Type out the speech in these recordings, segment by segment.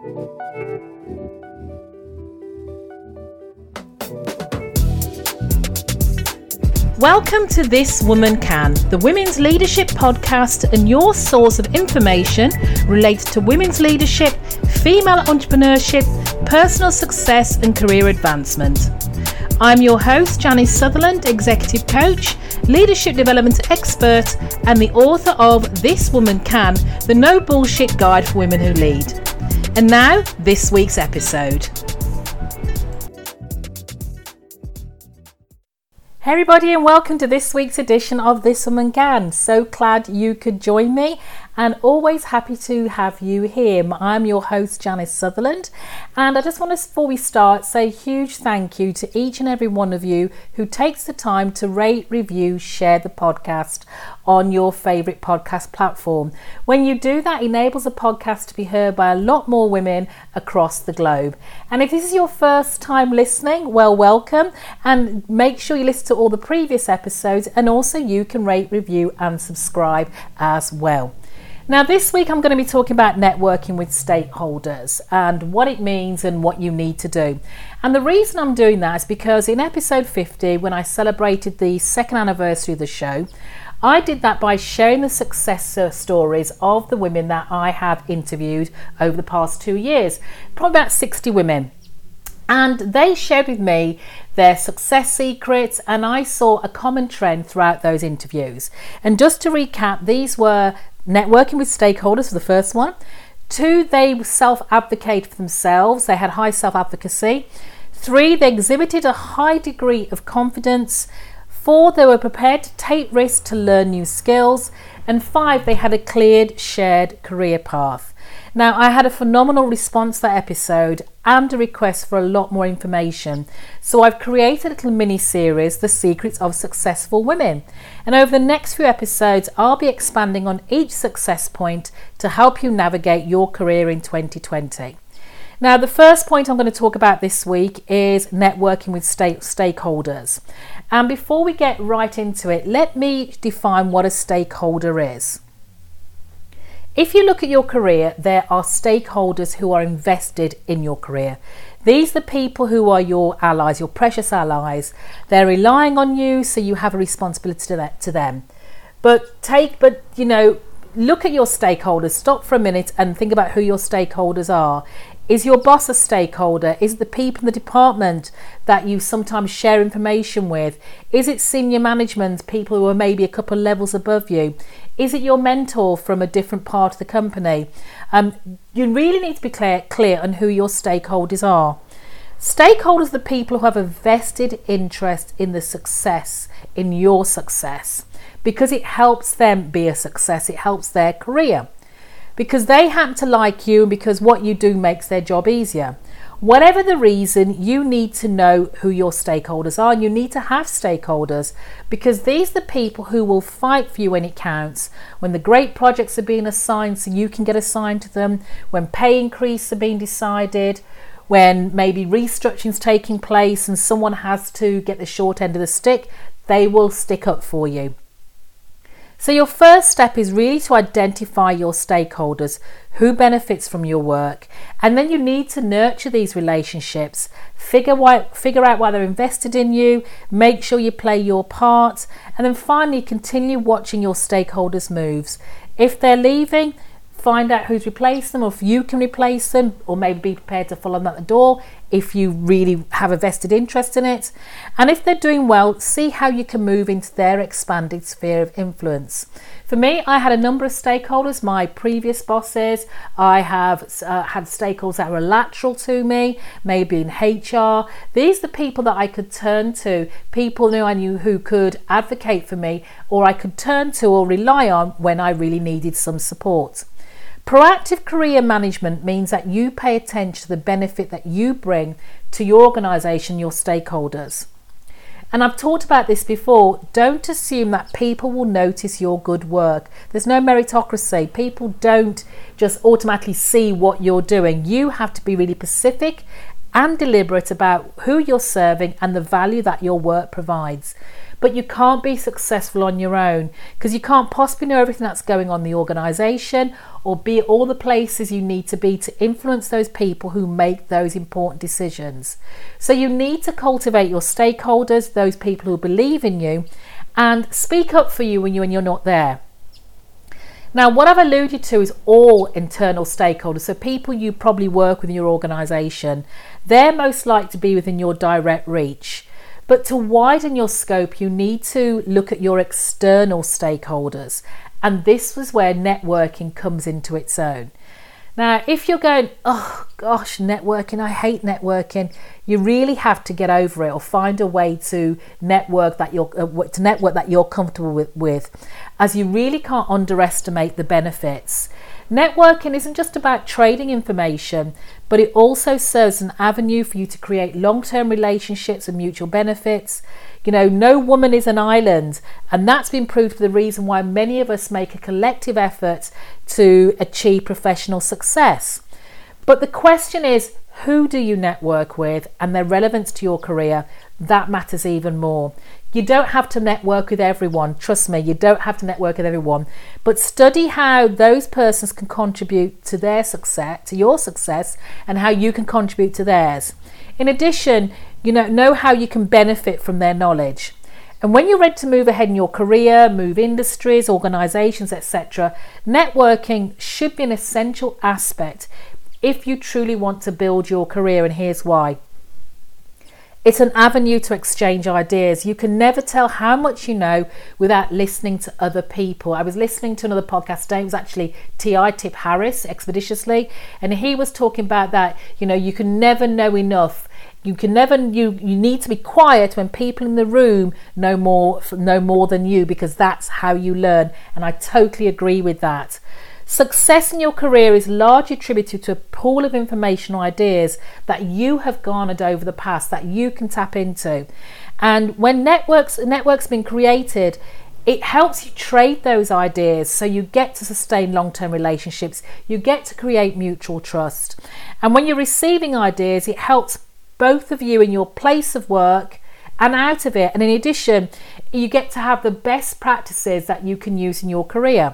Welcome to This Woman Can, the Women's Leadership Podcast and your source of information related to women's leadership, female entrepreneurship, personal success and career advancement. I'm your host, Janice Sutherland, Executive Coach, Leadership Development Expert and the author of This Woman Can, the No Bullshit Guide for Women Who Lead. And now, this week's episode. Hey everybody, and welcome to this week's edition of This Woman Can. So glad you could join me and always happy to have you here. I'm your host, Janice Sutherland, and I just want to, before we start, say a huge thank you to each and every one of you who takes the time to rate, review, share the podcast on your favourite podcast platform. When you do that, it enables the podcast to be heard by a lot more women across the globe. And if this is your first time listening, well, welcome, and make sure you listen to all the previous episodes, and also you can rate, review and subscribe as well. Now this week I'm going to be talking about networking with stakeholders and what it means and what you need to do. And the reason I'm doing that is because in episode 50, when I celebrated the second anniversary of the show, I did that by sharing the success stories of the women that I have interviewed over the past 2 years, probably about 60 women. And they shared with me their success secrets, and I saw a common trend throughout those interviews. And just to recap, these were networking with stakeholders for the first one. 2, they self-advocate for themselves. They had high self-advocacy. 3, they exhibited a high degree of confidence. 4, they were prepared to take risks to learn new skills. And 5, they had a cleared, shared career path. Now, I had a phenomenal response to that episode and a request for a lot more information. So I've created a little mini-series, The Secrets of Successful Women. And over the next few episodes, I'll be expanding on each success point to help you navigate your career in 2020. Now, the first point I'm going to talk about this week is networking with stakeholders. And before we get right into it, let me define what a stakeholder is. If you look at your career, there are stakeholders who are invested in your career. These are the people who are your allies, your precious allies. They're relying on you, so you have a responsibility to them. But look at your stakeholders. Stop for a minute and think about who your stakeholders are. Is your boss a stakeholder? Is it the people in the department that you sometimes share information with? Is it senior management, people who are maybe a couple of levels above you? Is it your mentor from a different part of the company? You really need to be clear on who your stakeholders are. Stakeholders are the people who have a vested interest in the success, in your success, because it helps them be a success. It helps their career. Because they happen to like you, and because what you do makes their job easier. Whatever the reason, you need to know who your stakeholders are, and you need to have stakeholders, because these are the people who will fight for you when it counts, when the great projects are being assigned so you can get assigned to them, when pay increases are being decided, when maybe restructuring is taking place and someone has to get the short end of the stick, they will stick up for you. So your first step is really to identify your stakeholders, who benefits from your work, and then you need to nurture these relationships, figure out why they're invested in you, make sure you play your part, and then finally continue watching your stakeholders' moves. If they're leaving, find out who's replaced them, or if you can replace them, or maybe be prepared to follow them at the door if you really have a vested interest in it. And if they're doing well, see how you can move into their expanded sphere of influence. For me, I had a number of stakeholders, my previous bosses. I have had stakeholders that were lateral to me, maybe in HR. These are the people that I could turn to, people who I knew who could advocate for me, or I could turn to or rely on when I really needed some support. Proactive career management means that you pay attention to the benefit that you bring to your organisation, your stakeholders. And I've talked about this before. Don't assume that people will notice your good work. There's no meritocracy. People don't just automatically see what you're doing. You have to be really specific and deliberate about who you're serving and the value that your work provides. but you can't be successful on your own because you can't possibly know everything that's going on in the organisation or be at all the places you need to be to influence those people who make those important decisions. So you need to cultivate your stakeholders, those people who believe in you, and speak up for you when you're not there. Now, what I've alluded to is all internal stakeholders, so people you probably work with in your organisation. They're most likely to be within your direct reach. But to widen your scope, you need to look at your external stakeholders. And this was where networking comes into its own. Now, if you're going, oh gosh, networking, I hate networking, you really have to get over it or find a way to network that you're comfortable with, as you really can't underestimate the benefits. Networking isn't just about trading information, but it also serves as an avenue for you to create long-term relationships and mutual benefits. You know, no woman is an island, and that's been proved for the reason why many of us make a collective effort to achieve professional success. But the question is, who do you network with and their relevance to your career? That matters even more. You don't have to network with everyone. Trust me, you don't have to network with everyone. But study how those persons can contribute to their success, to your success, and how you can contribute to theirs. In addition, know how you can benefit from their knowledge. And when you're ready to move ahead in your career, move industries, organisations, etc., networking should be an essential aspect if you truly want to build your career, and here's why. It's an avenue to exchange ideas. You can never tell how much you know without listening to other people. I was listening to another podcast today. It was actually T.I. Tip Harris, Expeditiously, and he was talking about that. You can never know enough. You need to be quiet when people in the room know more than you, because that's how you learn. And I totally agree with that. Success in your career is largely attributed to a pool of information or ideas that you have garnered over the past that you can tap into. And when networks have been created, it helps you trade those ideas, so you get to sustain long-term relationships, you get to create mutual trust. And when you're receiving ideas, it helps both of you in your place of work and out of it. And in addition, you get to have the best practices that you can use in your career.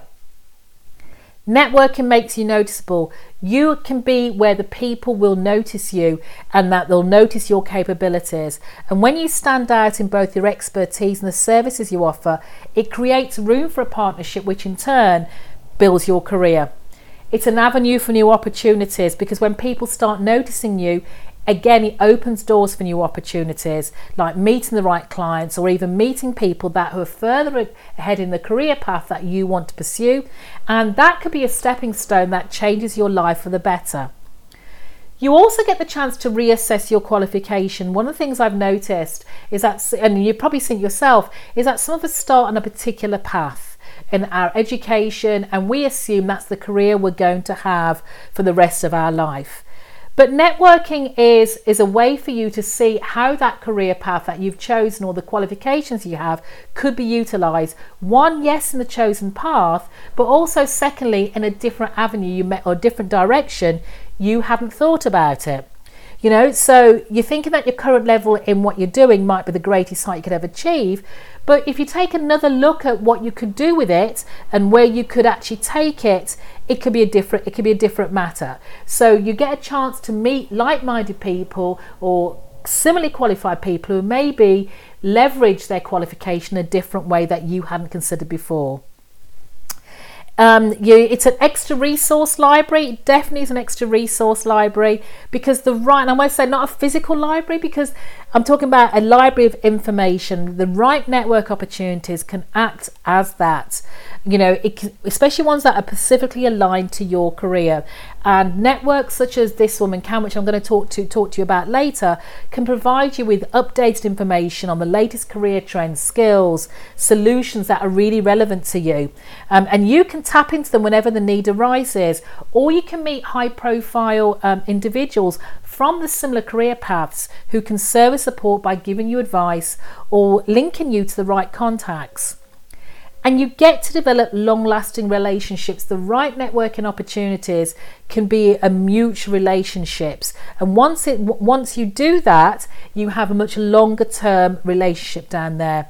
Networking makes you noticeable. You can be where the people will notice you and that they'll notice your capabilities. And when you stand out in both your expertise and the services you offer, it creates room for a partnership, which in turn builds your career. It's an avenue for new opportunities, because when people start noticing you, again, it opens doors for new opportunities, like meeting the right clients or even meeting people that are further ahead in the career path that you want to pursue. And that could be a stepping stone that changes your life for the better. You also get the chance to reassess your qualification. One of the things I've noticed is that, and you've probably seen it yourself, is that some of us start on a particular path in our education and we assume that's the career we're going to have for the rest of our life. But networking is a way for you to see how that career path that you've chosen or the qualifications you have could be utilised. One, yes, in the chosen path, but also secondly, in a different avenue or different direction, you haven't thought about it. So you're thinking that your current level in what you're doing might be the greatest height you could ever achieve. But if you take another look at what you could do with it and where you could actually take it, it could be a different matter. So you get a chance to meet like-minded people or similarly qualified people who maybe leverage their qualification a different way that you hadn't considered before. It's an extra resource library. It definitely is an extra resource library, because and I want to say not a physical library, because I'm talking about a library of information. The right network opportunities can act as that. Especially ones that are specifically aligned to your career. And networks such as This Woman Can, which I'm going to talk to you about later, can provide you with updated information on the latest career trends, skills, solutions that are really relevant to you. And you can tap into them whenever the need arises, or you can meet high-profile individuals from the similar career paths who can serve as support by giving you advice or linking you to the right contacts. And you get to develop long-lasting relationships. The right networking opportunities can be a mutual relationships. And once you do that, you have a much longer term relationship down there.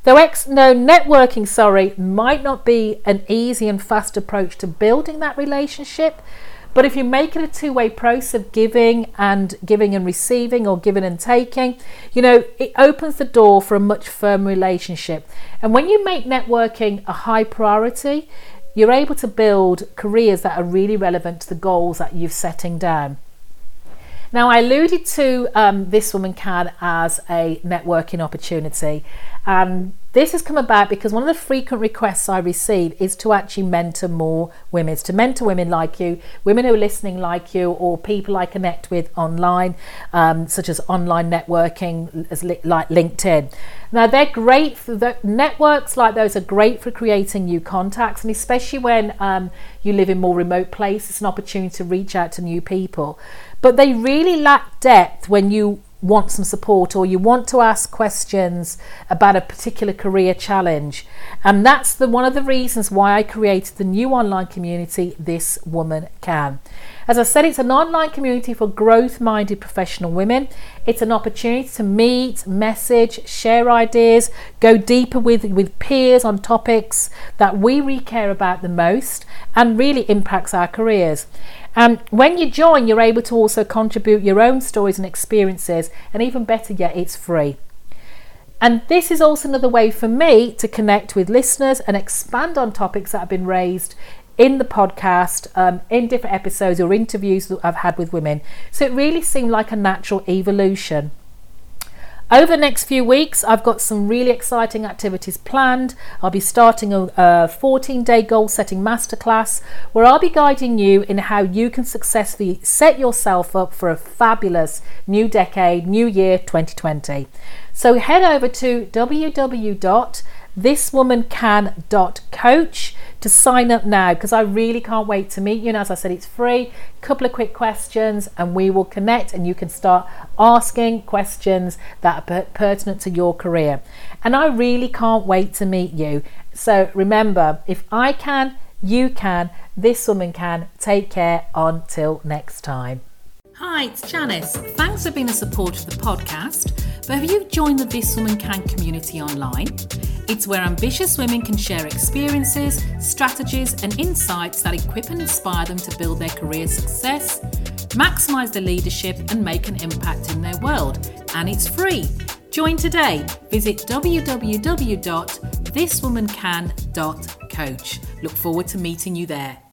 Networking might not be an easy and fast approach to building that relationship, but if you make it a two-way process of giving and receiving, or giving and taking, it opens the door for a much firmer relationship. And when you make networking a high priority, you're able to build careers that are really relevant to the goals that you're setting down. Now, I alluded to This Woman Can as a networking opportunity, and this has come about because one of the frequent requests I receive is to actually mentor more women, to mentor women like you, women who are listening like you, or people I connect with online, such as online networking, like LinkedIn. Now, they're great networks like those are great for creating new contacts, and especially when you live in more remote places, it's an opportunity to reach out to new people. But they really lack depth when you want some support, or you want to ask questions about a particular career challenge. And that's one of the reasons why I created the new online community, This Woman Can. As I said, it's an online community for growth-minded professional women. It's an opportunity to meet, message, share ideas, go deeper with peers on topics that we really care about the most and really impacts our careers. And when you join, you're able to also contribute your own stories and experiences, and even better yet, it's free. And this is also another way for me to connect with listeners and expand on topics that have been raised in the podcast, in different episodes or interviews that I've had with women. So it really seemed like a natural evolution. Over the next few weeks, I've got some really exciting activities planned. I'll be starting a 14-day goal-setting masterclass where I'll be guiding you in how you can successfully set yourself up for a fabulous new decade, new year 2020. So head over to www.thiswomancan.coach to sign up now, because I really can't wait to meet you. And as I said, it's free. Couple of quick questions and we will connect, and you can start asking questions that are pertinent to your career. And I really can't wait to meet you. So remember, if I can, you can, this woman can. Take care until next time. Hi, it's Janice. Thanks for being a supporter of the podcast. But have you joined the This Woman Can community online? It's where ambitious women can share experiences, strategies and insights that equip and inspire them to build their career success, maximise their leadership and make an impact in their world. And it's free. Join today. Visit www.thiswomancan.coach. Look forward to meeting you there.